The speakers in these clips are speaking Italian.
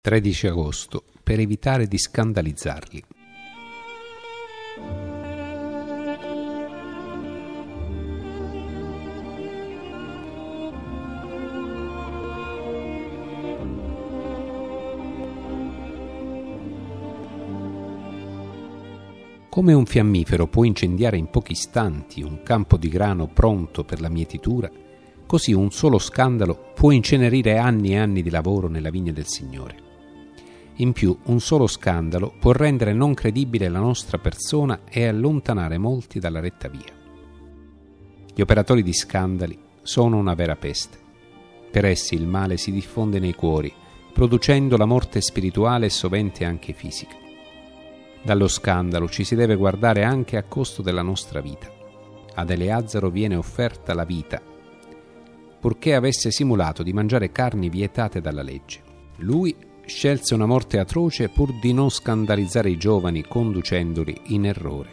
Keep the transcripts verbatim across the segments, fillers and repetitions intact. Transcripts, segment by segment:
tredici agosto, per evitare di scandalizzarli. Come un fiammifero può incendiare in pochi istanti un campo di grano pronto per la mietitura, così un solo scandalo può incenerire anni e anni di lavoro nella vigna del Signore. In più, un solo scandalo può rendere non credibile la nostra persona e allontanare molti dalla retta via. Gli operatori di scandali sono una vera peste. Per essi il male si diffonde nei cuori, producendo la morte spirituale e sovente anche fisica. Dallo scandalo ci si deve guardare anche a costo della nostra vita. Ad Eleazaro viene offerta la vita, purché avesse simulato di mangiare carni vietate dalla legge. Lui scelse una morte atroce pur di non scandalizzare i giovani conducendoli in errore.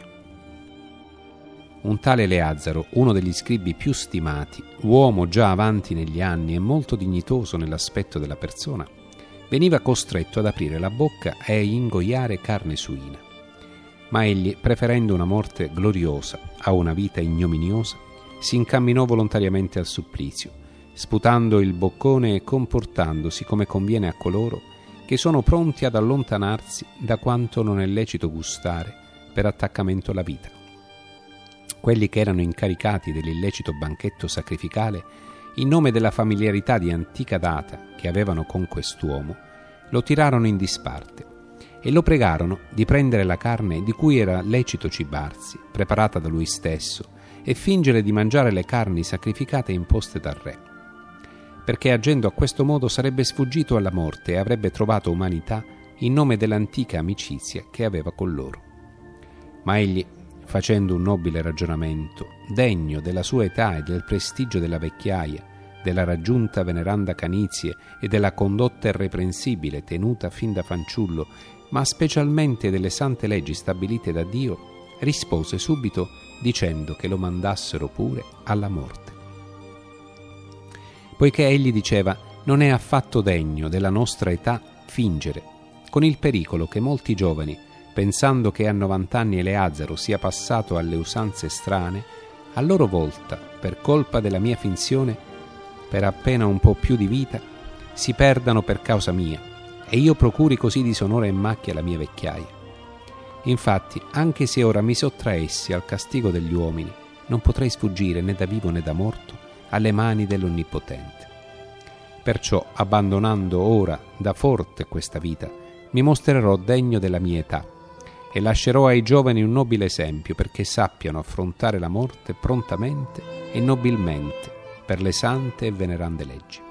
Un tale Eleazaro, uno degli scribi più stimati, uomo già avanti negli anni e molto dignitoso nell'aspetto della persona, veniva costretto ad aprire la bocca e ingoiare carne suina. Ma egli, preferendo una morte gloriosa a una vita ignominiosa, si incamminò volontariamente al supplizio, sputando il boccone e comportandosi come conviene a coloro che sono pronti ad allontanarsi da quanto non è lecito gustare per attaccamento alla vita. Quelli che erano incaricati dell'illecito banchetto sacrificale, in nome della familiarità di antica data che avevano con quest'uomo, lo tirarono in disparte e lo pregarono di prendere la carne di cui era lecito cibarsi, preparata da lui stesso, e fingere di mangiare le carni sacrificate imposte dal re, perché agendo a questo modo sarebbe sfuggito alla morte e avrebbe trovato umanità in nome dell'antica amicizia che aveva con loro. Ma egli, facendo un nobile ragionamento, degno della sua età e del prestigio della vecchiaia, della raggiunta veneranda canizie e della condotta irreprensibile tenuta fin da fanciullo, ma specialmente delle sante leggi stabilite da Dio, rispose subito dicendo che lo mandassero pure alla morte. Poiché egli diceva: non è affatto degno della nostra età fingere, con il pericolo che molti giovani, pensando che a novant'anni Eleazaro sia passato alle usanze strane, a loro volta, per colpa della mia finzione, per appena un po' più di vita, si perdano per causa mia, e io procuri così disonore e macchia alla mia vecchiaia. Infatti, anche se ora mi sottraessi al castigo degli uomini, non potrei sfuggire né da vivo né da morto alle mani dell'Onnipotente. Perciò, abbandonando ora da forte questa vita, mi mostrerò degno della mia età e lascerò ai giovani un nobile esempio perché sappiano affrontare la morte prontamente e nobilmente per le sante e venerande leggi.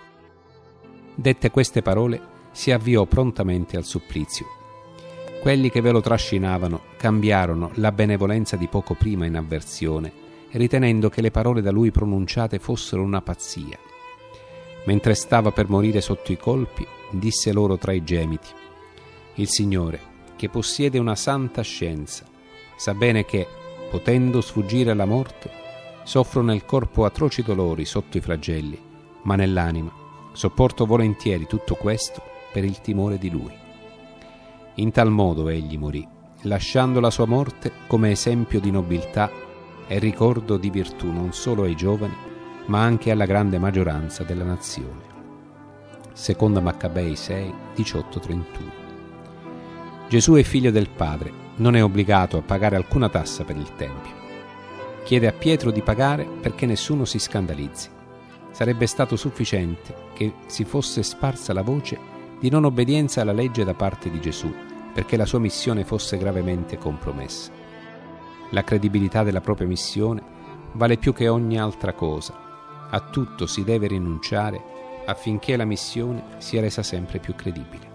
Dette queste parole, si avviò prontamente al supplizio. Quelli che ve lo trascinavano cambiarono la benevolenza di poco prima in avversione, ritenendo che le parole da lui pronunciate fossero una pazzia. Mentre stava per morire sotto i colpi, disse loro tra i gemiti: il Signore, che possiede una santa scienza, sa bene che, potendo sfuggire alla morte, soffro nel corpo atroci dolori sotto i flagelli, ma nell'anima sopporto volentieri tutto questo per il timore di Lui. In tal modo egli morì, lasciando la sua morte come esempio di nobiltà e ricordo di virtù non solo ai giovani, ma anche alla grande maggioranza della nazione. Seconda Maccabei sei, diciotto trentuno. Gesù è figlio del Padre, non è obbligato a pagare alcuna tassa per il Tempio. Chiede a Pietro di pagare perché nessuno si scandalizzi. Sarebbe stato sufficiente che si fosse sparsa la voce di non obbedienza alla legge da parte di Gesù, perché la sua missione fosse gravemente compromessa. La credibilità della propria missione vale più che ogni altra cosa. A tutto si deve rinunciare affinché la missione sia resa sempre più credibile.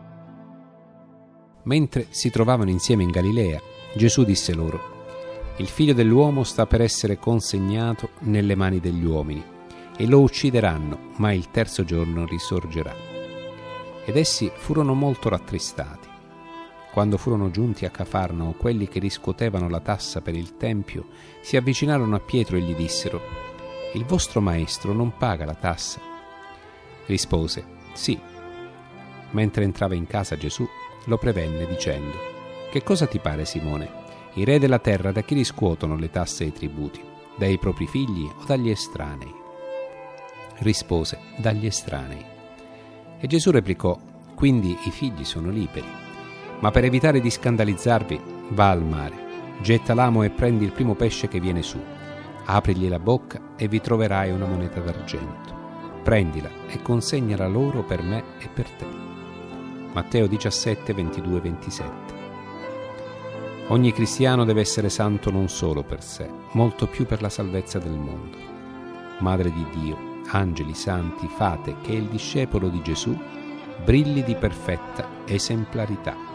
Mentre si trovavano insieme in Galilea, Gesù disse loro: il figlio dell'uomo sta per essere consegnato nelle mani degli uomini e lo uccideranno, ma il terzo giorno risorgerà. Ed essi furono molto rattristati. Quando furono giunti a Cafarnao, quelli che riscuotevano la tassa per il Tempio si avvicinarono a Pietro e gli dissero: il vostro maestro non paga la tassa. Rispose: sì. Mentre entrava in casa Gesù, lo prevenne dicendo: «Che cosa ti pare, Simone? I re della terra da chi riscuotono le tasse e i tributi? Dai propri figli o dagli estranei?» Rispose: «Dagli estranei». E Gesù replicò: «Quindi i figli sono liberi. Ma per evitare di scandalizzarvi, va al mare, getta l'amo e prendi il primo pesce che viene su. Aprigli la bocca e vi troverai una moneta d'argento. Prendila e consegnala loro per me e per te». Matteo diciassette, ventidue ventisette. Ogni cristiano deve essere santo non solo per sé, molto più per la salvezza del mondo. Madre di Dio, angeli santi, fate che il discepolo di Gesù brilli di perfetta esemplarità.